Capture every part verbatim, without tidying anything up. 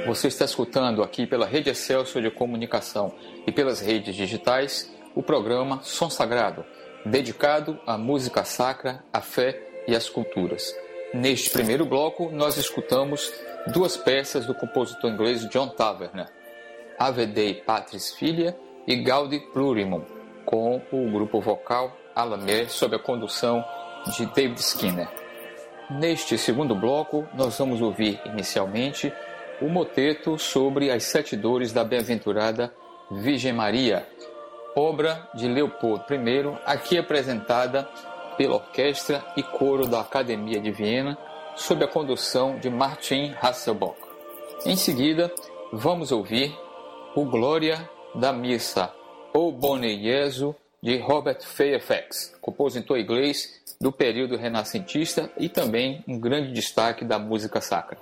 Você está escutando aqui pela Rede Excelsior de Comunicação e pelas redes digitais o programa Som Sagrado, dedicado à música sacra, à fé e às culturas. Neste primeiro bloco, nós escutamos duas peças do compositor inglês John Tavener, Ave Dei Patris Filia e Gaudi Plurimum, com o grupo vocal Alamé, sob a condução de David Skinner. Neste segundo bloco, nós vamos ouvir inicialmente o moteto sobre as sete dores da bem-aventurada Virgem Maria, obra de Leopoldo I, aqui apresentada pela orquestra e coro da Academia de Viena, sob a condução de Martin Hasselbock. Em seguida, vamos ouvir o Glória da Missa, O Bone Jesu, de Robert Fairfax, compositor inglês do período renascentista e também um grande destaque da música sacra.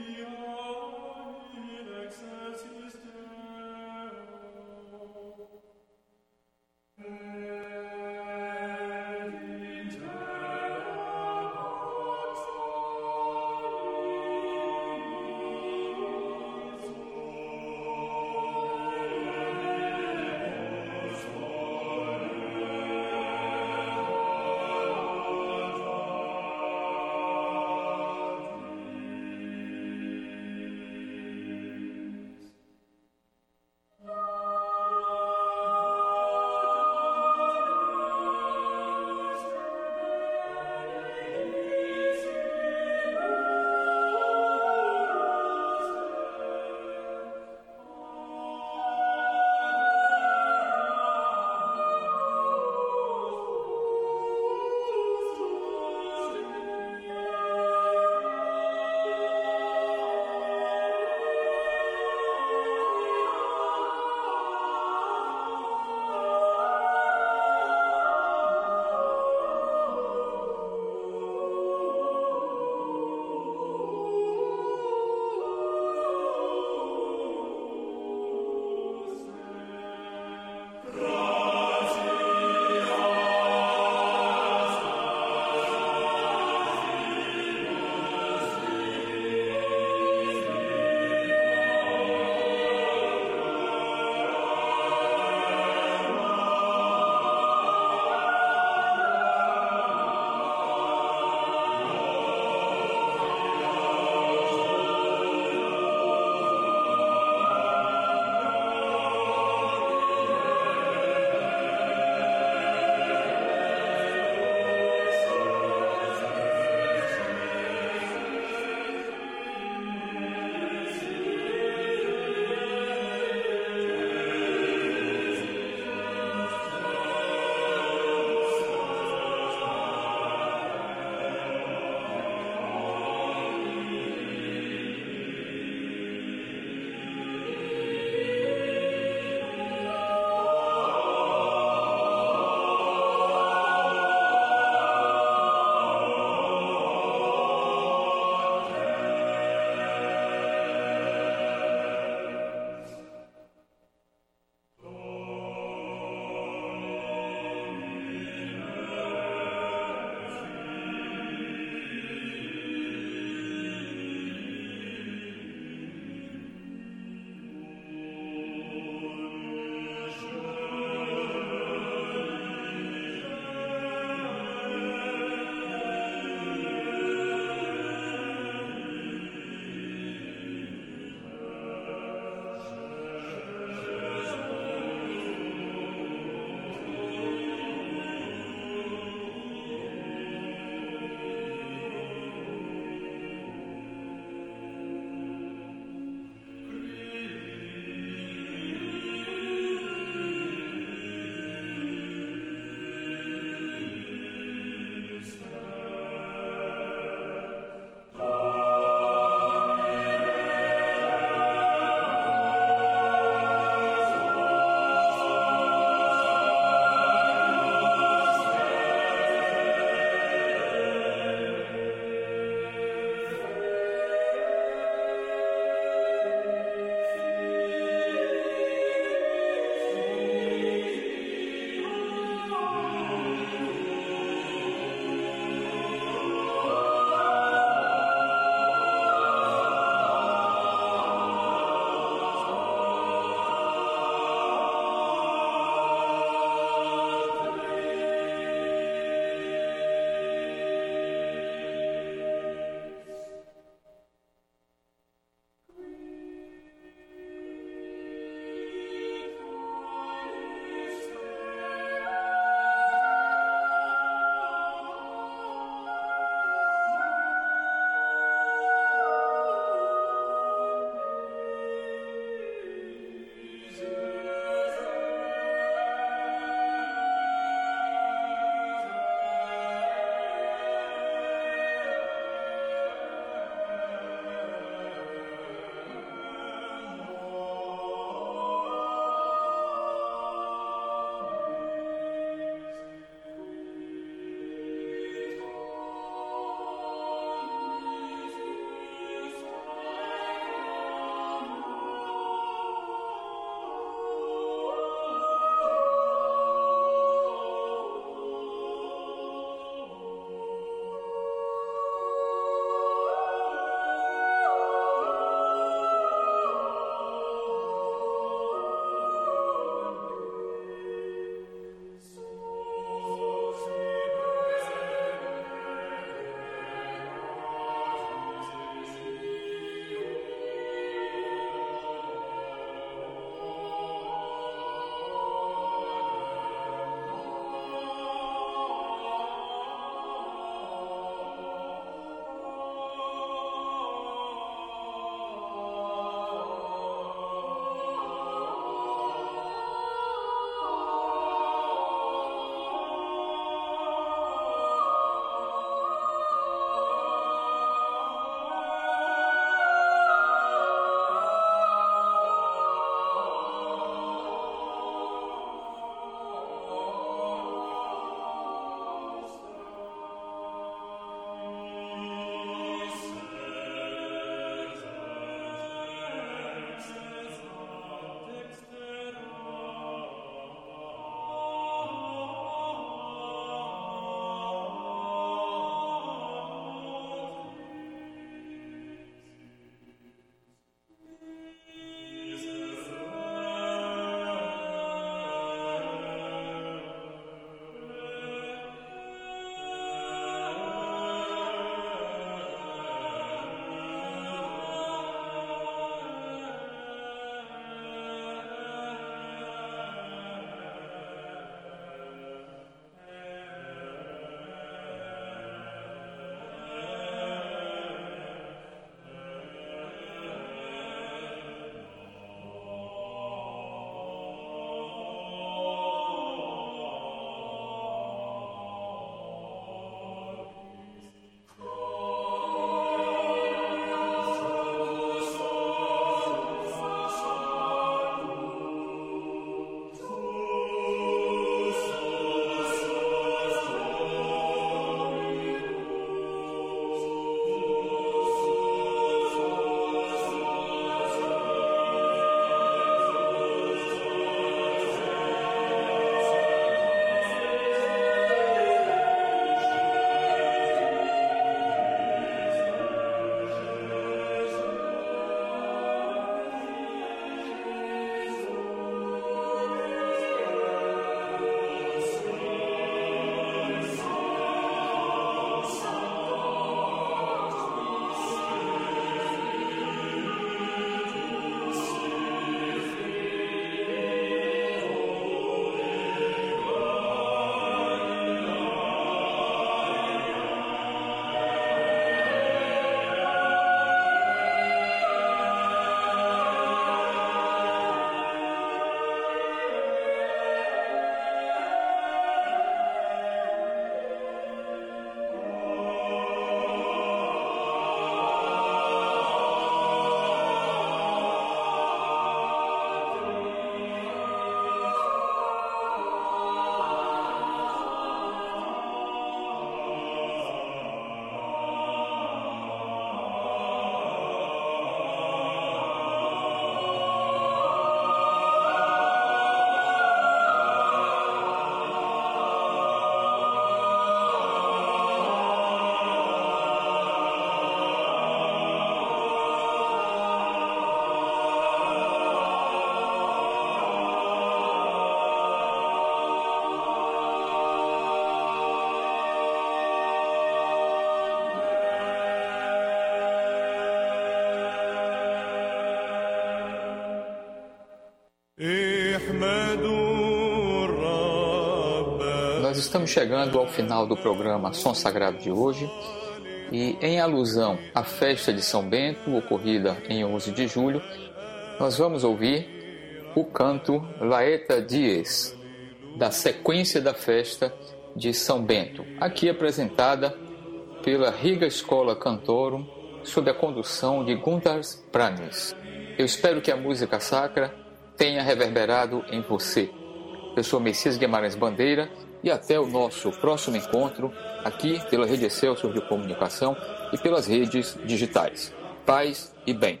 Nós estamos chegando ao final do programa Som Sagrado de hoje e, em alusão à festa de São Bento, ocorrida em onze de julho, nós vamos ouvir o canto Laeta Dies, da sequência da festa de São Bento, aqui apresentada pela Riga Escola Cantorum, sob a condução de Gunter Pranis. Eu espero que a música sacra tenha reverberado em você. Eu sou Messias Guimarães Bandeira e até o nosso próximo encontro aqui pela Rede Excelsior de Comunicação e pelas redes digitais. Paz e bem.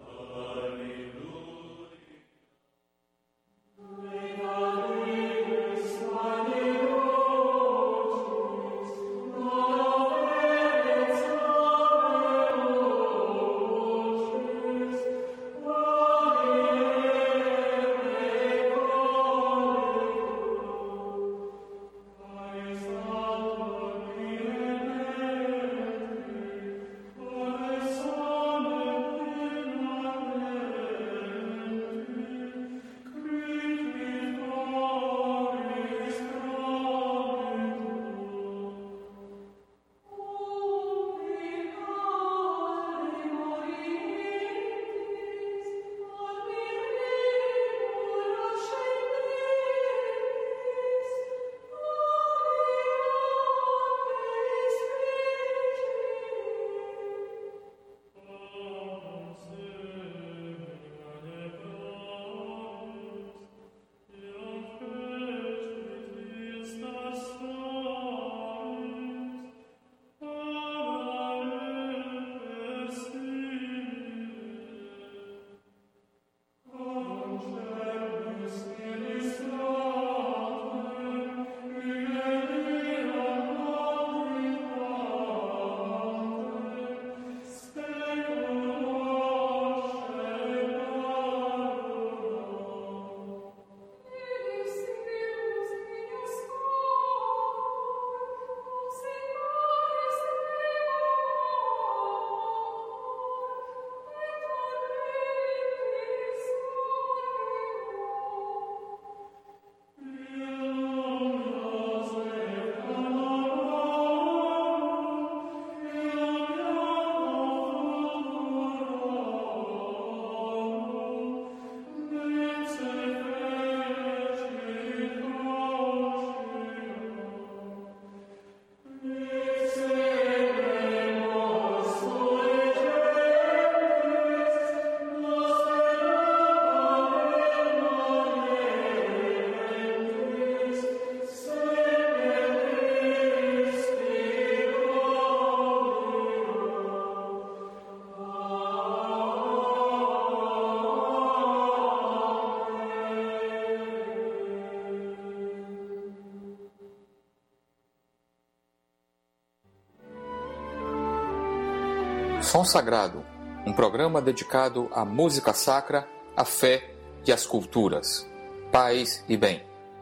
Som Sagrado, um programa dedicado à música sacra, à fé e às culturas. Paz e bem.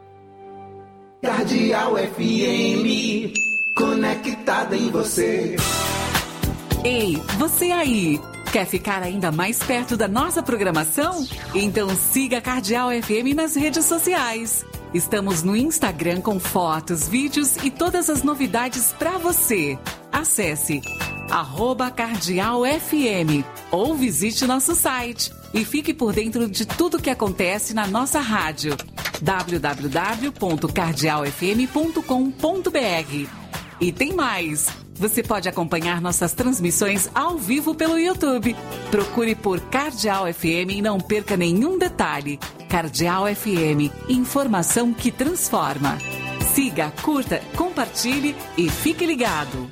Cardeal F M, conectada em você. Ei, você aí! Quer ficar ainda mais perto da nossa programação? Então siga a Cardeal F M nas redes sociais. Estamos no Instagram com fotos, vídeos e todas as novidades para você. Acesse arroba Cardeal F M ou visite nosso site e fique por dentro de tudo que acontece na nossa rádio w w w ponto cardeal f m ponto com ponto b r. E tem mais! Você pode acompanhar nossas transmissões ao vivo pelo YouTube. Procure por Cardeal F M e não perca nenhum detalhe. Cardeal F M, informação que transforma. Siga, curta, compartilhe e fique ligado.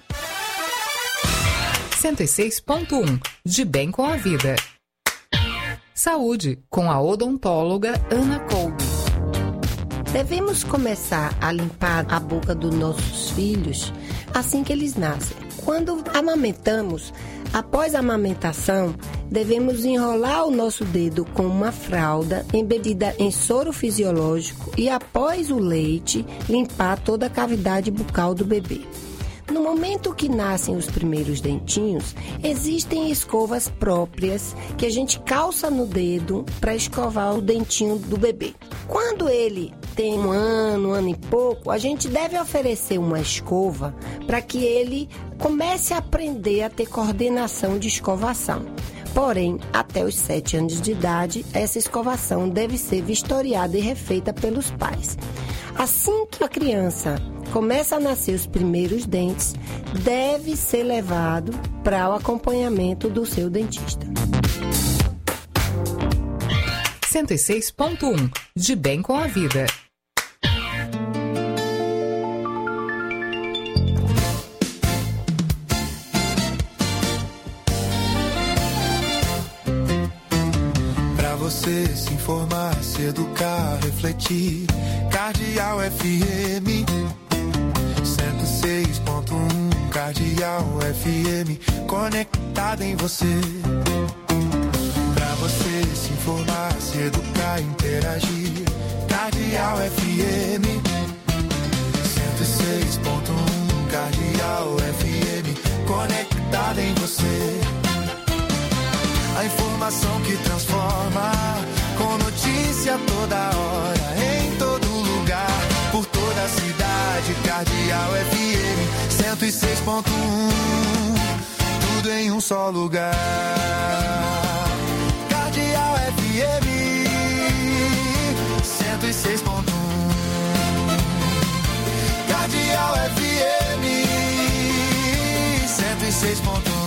cento e seis ponto um, de bem com a vida. Saúde, com a odontóloga Ana Kolbe. Devemos começar a limpar a boca dos nossos filhos assim que eles nascem. Quando amamentamos, após a amamentação, devemos enrolar o nosso dedo com uma fralda embebida em soro fisiológico e, após o leite, limpar toda a cavidade bucal do bebê. No momento que nascem os primeiros dentinhos, existem escovas próprias que a gente calça no dedo para escovar o dentinho do bebê. Quando ele tem um ano, um ano e pouco, a gente deve oferecer uma escova para que ele comece a aprender a ter coordenação de escovação. Porém, até os sete anos de idade, essa escovação deve ser vistoriada e refeita pelos pais. Assim que a criança começa a nascer os primeiros dentes, deve ser levado para o acompanhamento do seu dentista. cento e seis ponto um, de bem com a vida. Pra você se informar, se educar, refletir, Cardeal F M cento e seis ponto um, Cardeal F M, conectado em você. Pra você se informar, se educar, interagir, Cardeal F M cento e seis ponto um, Cardeal F M, conectado em você. A informação que transforma, com notícia toda hora, em todo lugar, por toda a cidade, Cardeal F M cento e seis ponto um, tudo em um só lugar. Cardeal F M cento e seis ponto um, Cardeal F M cento e seis ponto um.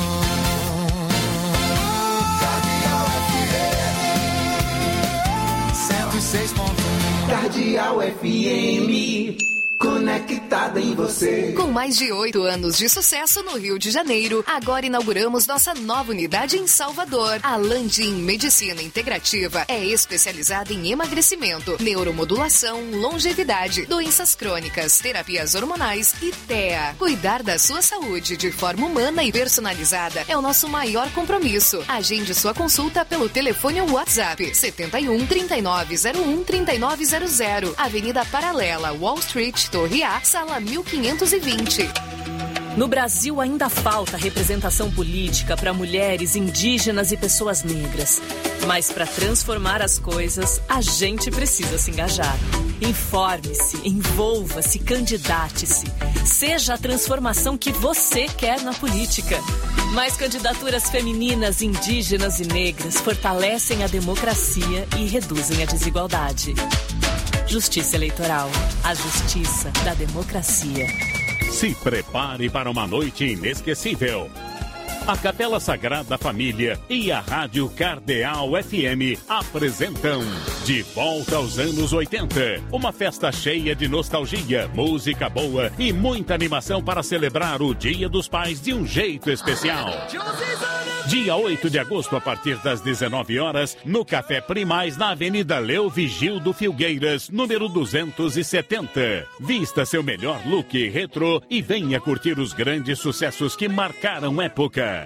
Cardeal F M, conectada em você. Com mais de oito anos de sucesso no Rio de Janeiro, agora inauguramos nossa nova unidade em Salvador. A Landim Medicina Integrativa é especializada em emagrecimento, neuromodulação, longevidade, doenças crônicas, terapias hormonais e T E A. Cuidar da sua saúde de forma humana e personalizada é o nosso maior compromisso. Agende sua consulta pelo telefone ou WhatsApp setenta e um, trinta e nove zero um, trinta e nove zero zero, Avenida Paralela, Wall Street, Torre A, sala mil quinhentos e vinte. No Brasil ainda falta representação política para mulheres, indígenas e pessoas negras. Mas para transformar as coisas, a gente precisa se engajar. Informe-se, envolva-se, candidate-se. Seja a transformação que você quer na política. Mais candidaturas femininas, indígenas e negras fortalecem a democracia e reduzem a desigualdade. Justiça Eleitoral. A justiça da democracia. Se prepare para uma noite inesquecível. A Capela Sagrada Família e a Rádio Cardeal F M apresentam De Volta aos Anos oitenta. Uma festa cheia de nostalgia, música boa e muita animação para celebrar o Dia dos Pais de um jeito especial. Dia oito de agosto, a partir das dezenove horas, no Café Primaz, na Avenida Leo Vigildo Filgueiras, número duzentos e setenta. Vista seu melhor look retrô e venha curtir os grandes sucessos que marcaram época.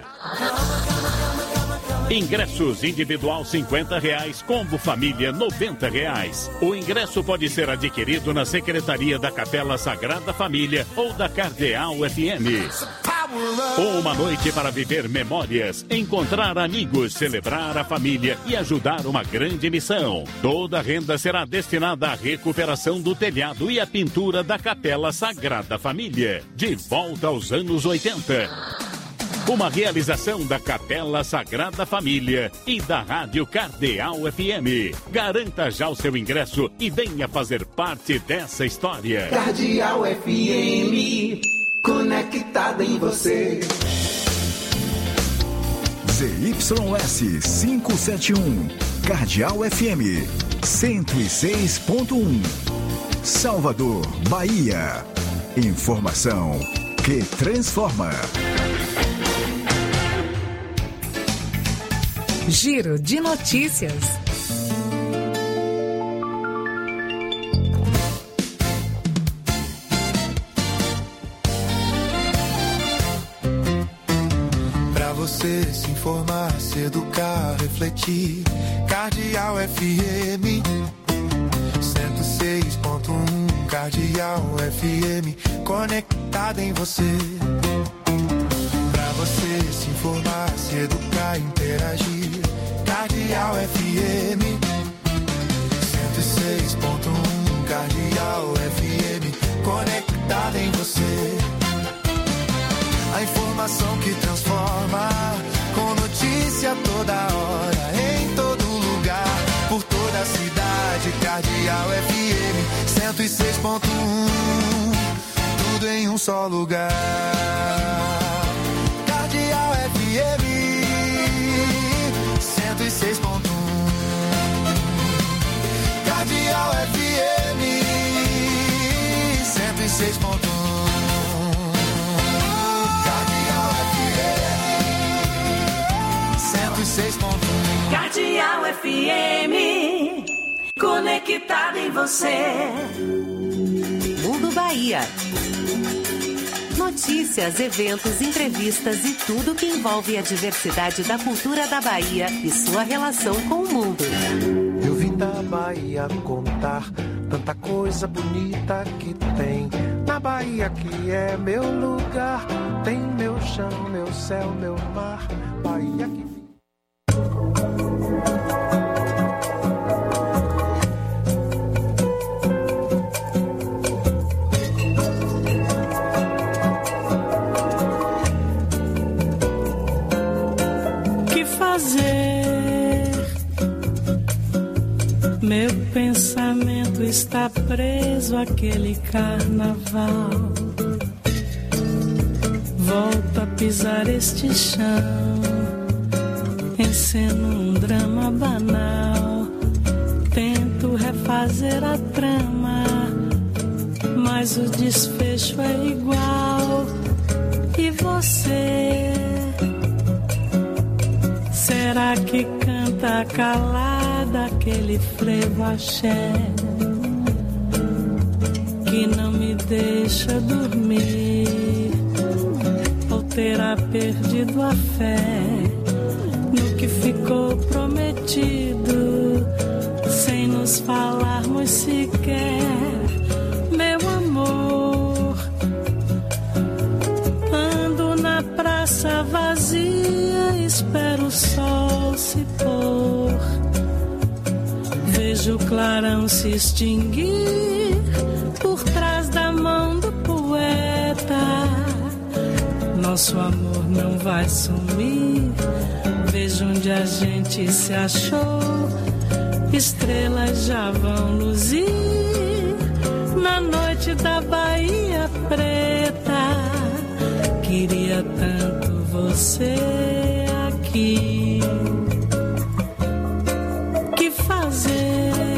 Ingressos individual cinquenta reais, combo família noventa reais. O ingresso pode ser adquirido na Secretaria da Capela Sagrada Família ou da Cardeal F M. Uma noite para viver memórias, encontrar amigos, celebrar a família e ajudar uma grande missão. Toda a renda será destinada à recuperação do telhado e à pintura da Capela Sagrada Família. De volta aos anos oitenta. Uma realização da Capela Sagrada Família e da Rádio Cardeal F M. Garanta já o seu ingresso e venha fazer parte dessa história. Cardeal F M, conectada em você. Z Y S quinhentos e setenta e um, Cardeal F M, cento e seis ponto um. Salvador, Bahia. Informação que transforma. Giro de notícias. Pra você se informar, se educar, refletir, Cardeal F M cento e seis ponto um, Cardeal F M, conectada em você. Pra você se informar, se educar, interagir, Cardeal F M cento e seis seis ponto um Cardeal F M, conectada em você. A informação que transforma, com notícia toda hora, em todo lugar, por toda a cidade. Cardeal F M cento e seis ponto um, tudo em um só lugar. Cardeal F M cento e seis ponto um, Cardeal F M cento e seis ponto um. Cardeal F M, conectada em você. Mundo Bahia. Notícias, eventos, entrevistas e tudo que envolve a diversidade da cultura da Bahia e sua relação com o mundo. Eu vim da Bahia contar tanta coisa bonita que tem. Na Bahia que é meu lugar, tem meu chão, meu céu, meu mar. Bahia que meu pensamento está preso àquele carnaval. Volto a pisar este chão, enceno um drama banal. Tento refazer a trama, mas o desfecho é igual. E você, será que canta calada aquele frevo axé que não me deixa dormir? Ou terá perdido a fé no que ficou prometido, sem nos falarmos sequer, meu amor? Ando na praça vazia, espero o sol se pôr, vejo o clarão se extinguir por trás da mão do poeta. Nosso amor não vai sumir, vejo onde a gente se achou, estrelas já vão luzir na noite da Bahia Preta. Queria tanto você aqui. Que fazer?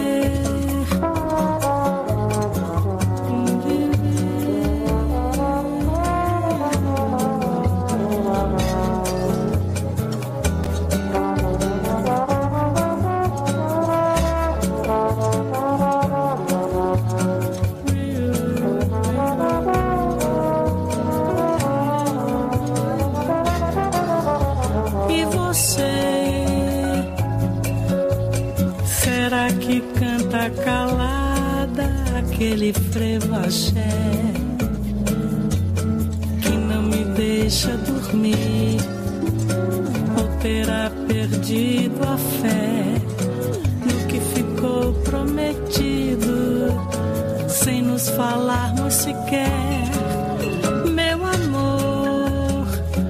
Calada aquele frevo axé que não me deixa dormir, ou terá perdido a fé no que ficou prometido, sem nos falarmos sequer, meu amor?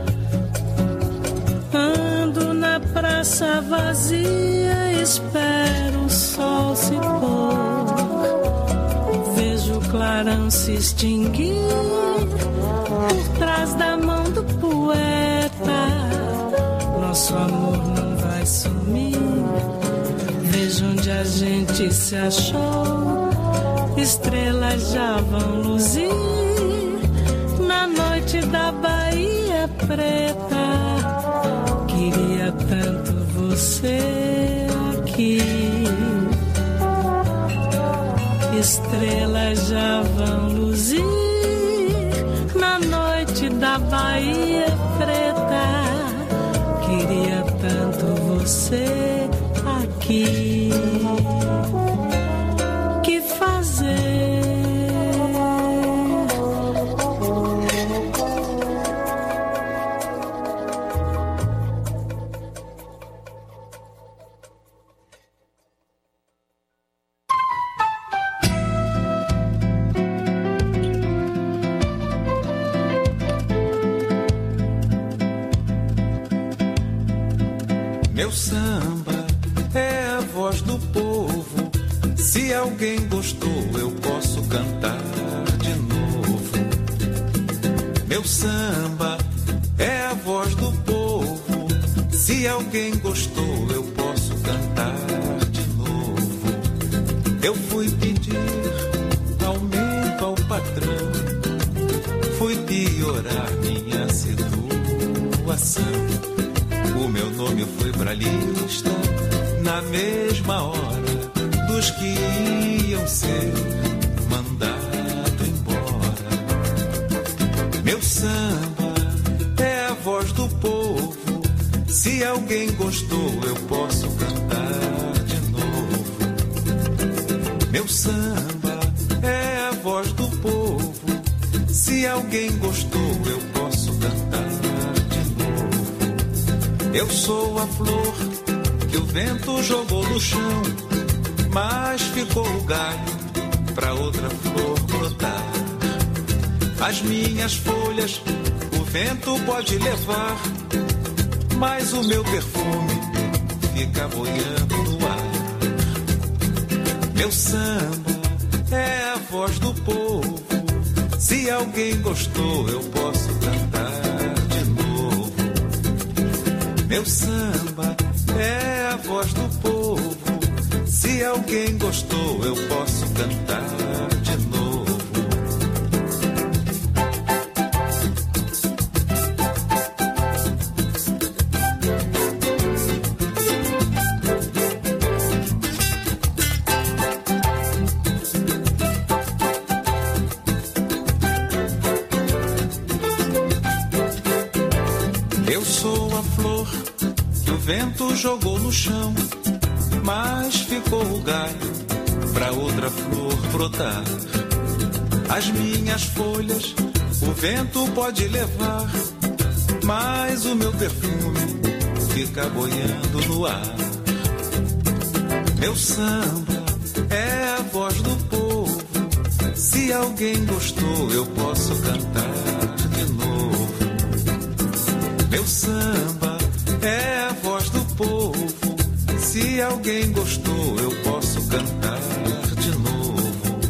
Ando na praça vazia, espero o sol se pôr, vejo o clarão se extinguir por trás da mão do poeta. Nosso amor não vai sumir, vejo onde a gente se achou, estrelas já vão luzir na noite da Bahia Preta. Queria tanto você aqui. Estrelas já vão luzir na noite da Bahia Preta. Queria tanto você aqui. Que fazer? Meu samba é a voz do povo. Se alguém gostou, eu posso cantar de novo. Meu samba é a voz do povo. Se alguém gostou, eu posso cantar de novo. Eu fui pedir aumento ao patrão, fui piorar minha situação. O meu nome foi pra lista na mesma hora dos que iam ser mandado embora. Meu samba é a voz do povo. Se alguém gostou, eu posso cantar de novo. Meu samba é a voz do povo. Se alguém gostou, eu posso cantar de novo. Eu sou a flor que o vento jogou no chão, mas ficou o galho pra outra flor brotar. As minhas folhas o vento pode levar, mas o meu perfume fica boiando no ar. Meu samba é a voz do povo. Se alguém gostou, eu posso cantar de novo. Meu samba é a voz do povo. Se alguém gostou, eu posso cantar de novo. Eu sou a flor que o vento jogou no chão, mas ficou o galho pra outra flor brotar. As minhas folhas o vento pode levar, mas o meu perfume fica boiando no ar. Meu samba é a voz do povo. Se alguém gostou, eu posso cantar de novo. Meu samba é a voz do povo. Se alguém gostou, eu posso cantar de novo.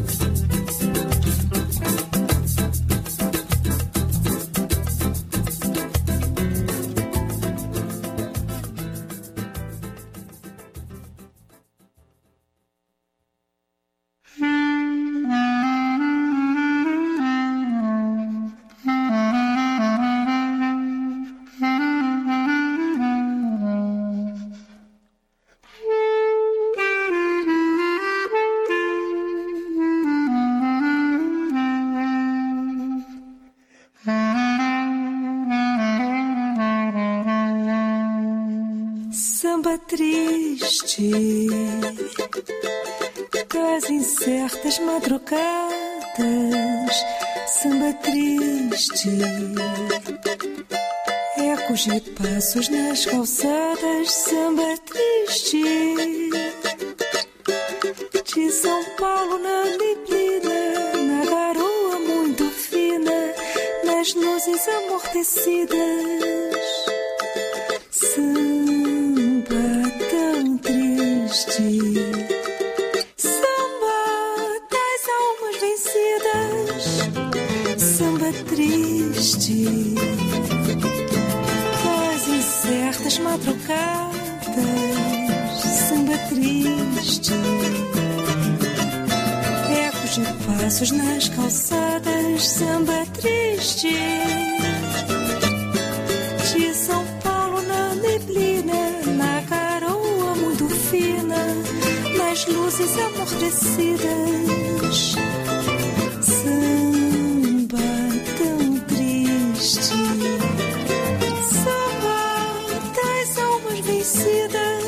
Samba triste das incertas madrugadas, samba triste, ecos de passos nas calçadas, samba triste de São Paulo na neblina, na garoa muito fina, nas luzes amortecidas. Samba tão triste, samba das almas vencidas, samba triste das incertas madrugadas, samba triste, ecos de passos nas calçadas, samba triste de São Paulo na neblina, na garoa muito fina, nas luzes amortecidas. Samba tão triste, samba das almas vencidas.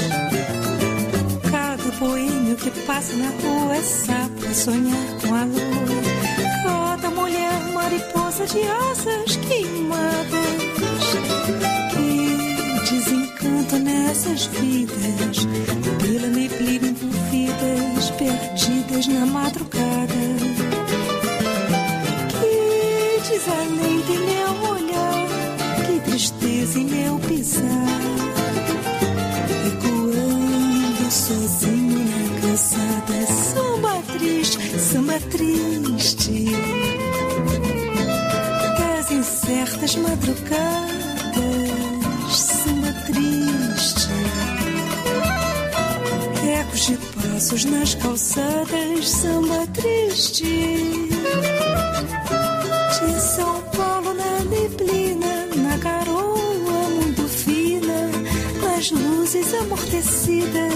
Cada boêmio que passa na rua é sapo a sonhar com a lua. Cada mulher mariposa de asas queimadas. Que desencanto nessas vidas, pela neblina envolvidas, perdidas na madrugada. Que desalento em meu olhar, que tristeza em meu pisar. nas madrugadas, samba triste. Ecos de passos nas calçadas, samba triste. De São Paulo na neblina, na garoa muito fina, nas luzes amortecidas.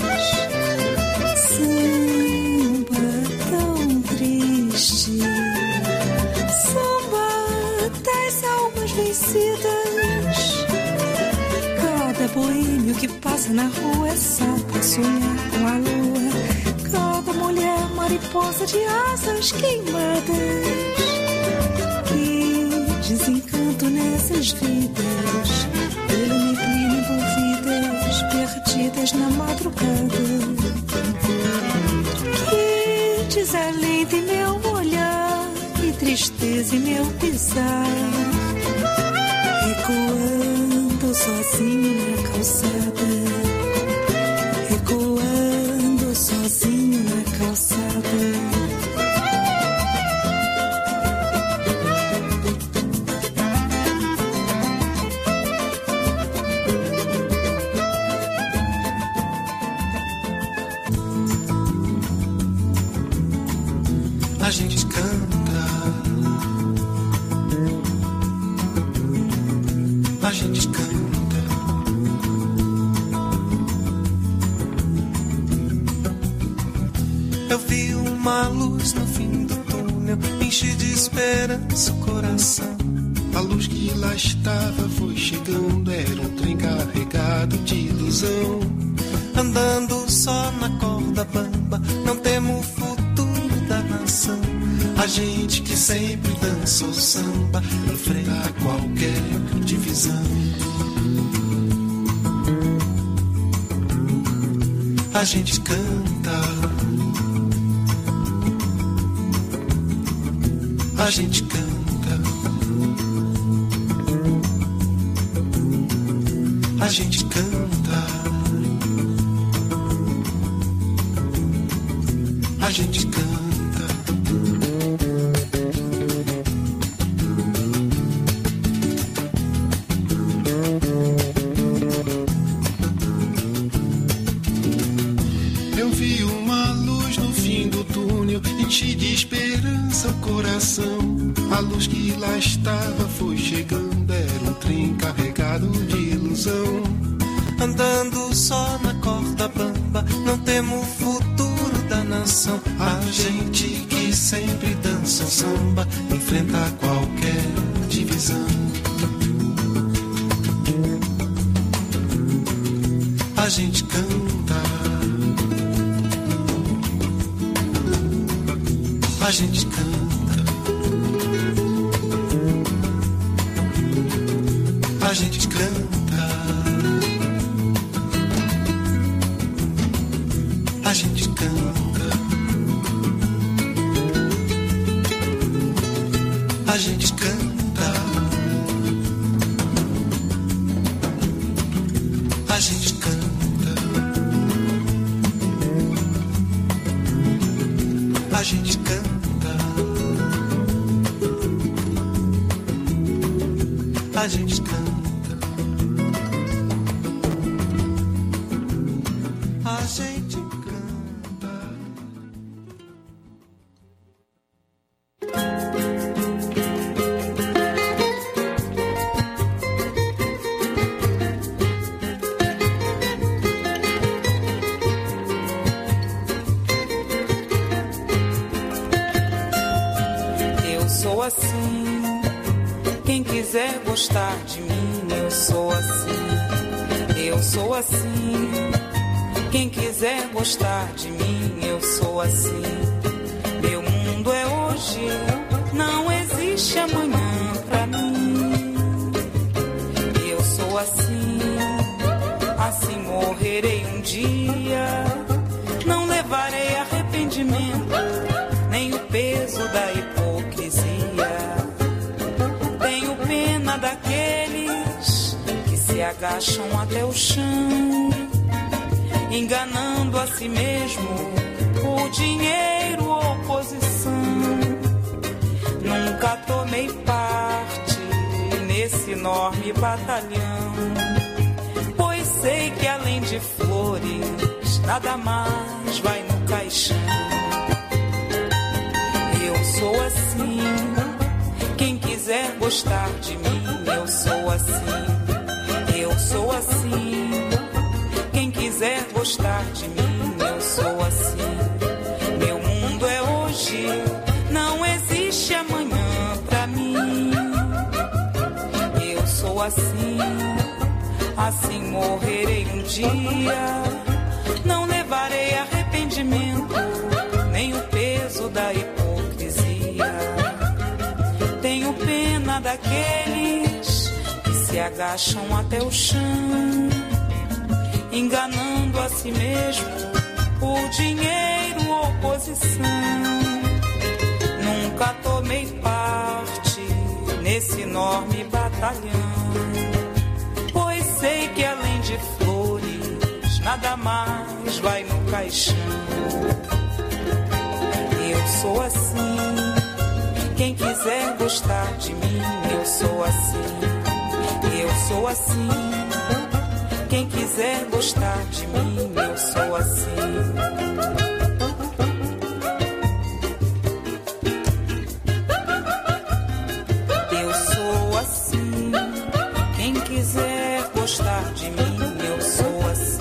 Samba tão triste, samba das almas vencidas. Cada boêmio que passa na rua é só pra sonhar com a lua. Cada mulher mariposa de asas queimadas. Que desencanto nessas vidas, pela neblina envolvidas, perdidas na madrugada. Que desalento em meu olhar, que tristeza em meu pisar. Ecoando sozinho na calçada, ecoando sozinho na calçada. A gente canta, a gente canta. Eu vi uma luz no fim do túnel, enchi de esperança o coração. A luz que lá estava foi chegando, era um trem carregado de ilusão. Andando só na corda bamba, não temo o futuro da nação. A gente que sempre dança o samba, enfrenta qualquer divisão. A gente canta, a gente canta, a gente canta, a gente canta. Eu vi uma luz no fim do túnel, enchi de esperança o coração. A luz que lá estava foi chegando, era um trem carregado de ilusão. Andando só na corda bamba, não temo o futuro da nação. A gente que sempre dança o samba, enfrenta qualquer divisão. A gente canta, a gente canta, a gente canta, a gente canta, a gente canta, a gente canta, a gente canta, a gente canta. A gente canta. Eu sou assim. Quem quiser gostar de mim, eu sou assim. Eu sou assim. Quem quiser gostar de mim, eu sou assim. Meu mundo é hoje, não existe amanhã pra mim. Eu sou assim, assim morrerei um dia. Não levarei arrependimento, nem o peso da hipocrisia. Tenho pena daqueles que se agacham até o chão, enganando a si mesmo, o dinheiro ou posição. Nunca tomei parte nesse enorme batalhão. Pois sei que além de flores, nada mais vai no caixão. Eu sou assim, quem quiser gostar de mim, eu sou assim. Eu sou assim, quem quiser gostar de mim, eu sou assim. Meu mundo é hoje, não existe amanhã pra mim. Eu sou assim, assim morrerei um dia. Não levarei arrependimento, nem o peso da hipocrisia. Tenho pena daqueles que se agacham até o chão, enganando a si mesmo por dinheiro ou posição. Nunca tomei parte nesse enorme batalhão, pois sei que além de flores, nada mais vai no caixão. Eu sou assim, quem quiser gostar de mim, eu sou assim. Eu sou assim, quem quiser gostar de mim, eu sou assim. Eu sou assim, quem quiser gostar de mim, eu sou assim.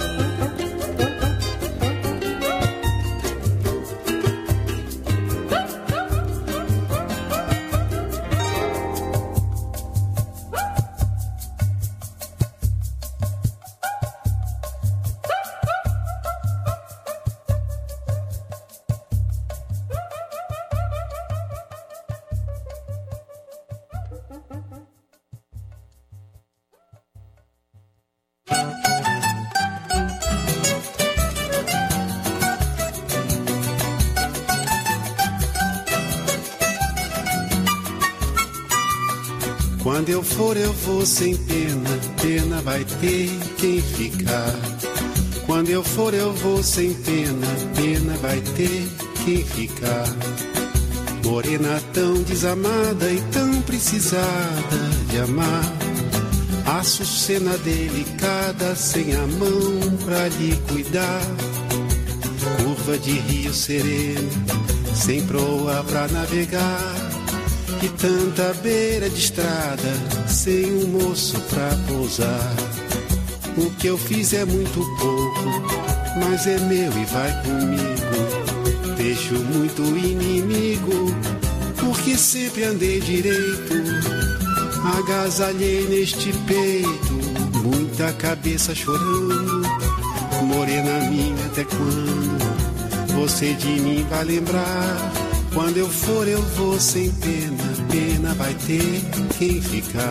Quando eu for eu vou sem pena, pena vai ter quem ficar. Quando eu for eu vou sem pena, pena vai ter quem ficar. Morena tão desamada e tão precisada de amar, açucena delicada sem a mão pra lhe cuidar. Curva de rio sereno, sem proa pra navegar, e tanta beira de estrada, sem um moço pra pousar. O que eu fiz é muito pouco, mas é meu e vai comigo. Vejo muito inimigo, porque sempre andei direito. Agasalhei neste peito, muita cabeça chorando. Morena minha, até quando você de mim vai lembrar? Quando eu for eu vou sem pena, pena vai ter quem ficar.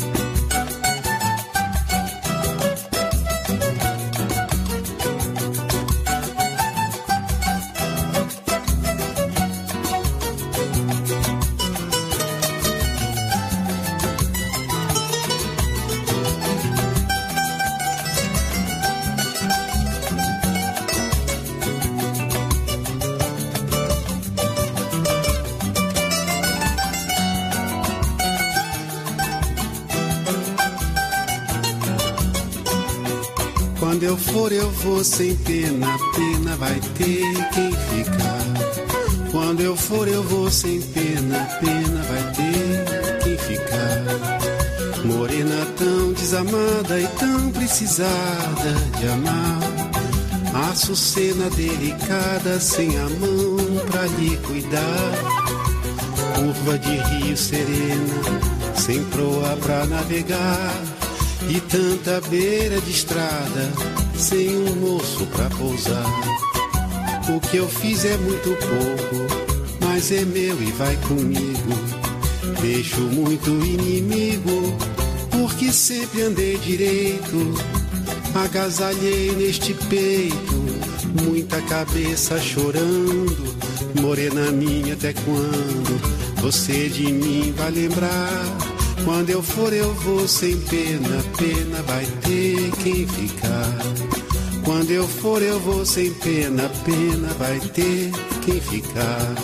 Quando eu for eu vou sem pena, pena vai ter quem ficar. Quando eu for eu vou sem pena, pena vai ter quem ficar. Morena tão desamada e tão precisada de amar, açucena delicada sem a mão pra lhe cuidar. Curva de rio serena, sem proa pra navegar, e tanta beira de estrada, sem um moço pra pousar. O que eu fiz é muito pouco, mas é meu e vai comigo. Deixo muito inimigo, porque sempre andei direito. Agasalhei neste peito, muita cabeça chorando. Morena minha, até quando você de mim vai lembrar? Quando eu for eu vou sem pena, pena vai ter quem ficar. Quando eu for eu vou sem pena, pena vai ter quem ficar.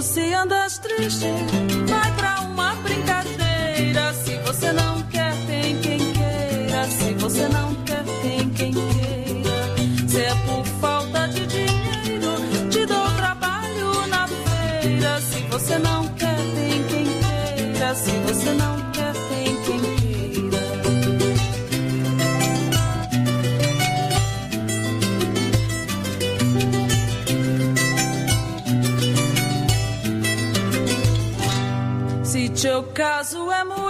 se andas triste, vai pra uma brincadeira. Se você não quer, tem quem queira. Se você não quer, tem quem queira. Se é por falta de dinheiro, te dou trabalho na feira. Se você não quer, tem quem queira. Se você não quer, tem quem queira. Se teu caso é muito